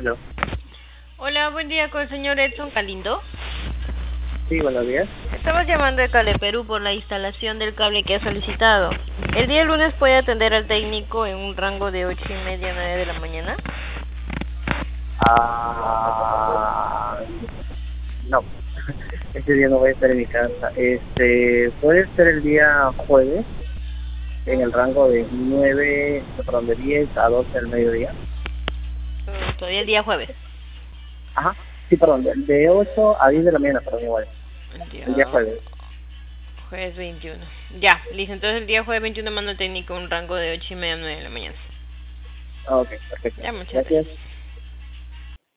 Aló. Hola, buen día con el señor Edson Galindo. Sí, buenos días. Estamos llamando de Cable Perú por la instalación del cable que ha solicitado. El día lunes puede atender al técnico en un rango de 8:30 a 9 de la mañana. No. Este día no voy a estar en mi casa. Puede ser el día jueves, en el rango de 9, perdón, de 10 a 12 del mediodía. Todavía el día jueves. Ajá. Sí, perdón, de 8 a 10 de la mañana, perdón, igual. El día El día jueves. jueves 21. Ya, listo. Entonces el día jueves 21 mando al técnico en un rango de 8:30 a 9 de la mañana. Ok, perfecto. Ya, muchas Gracias. gracias.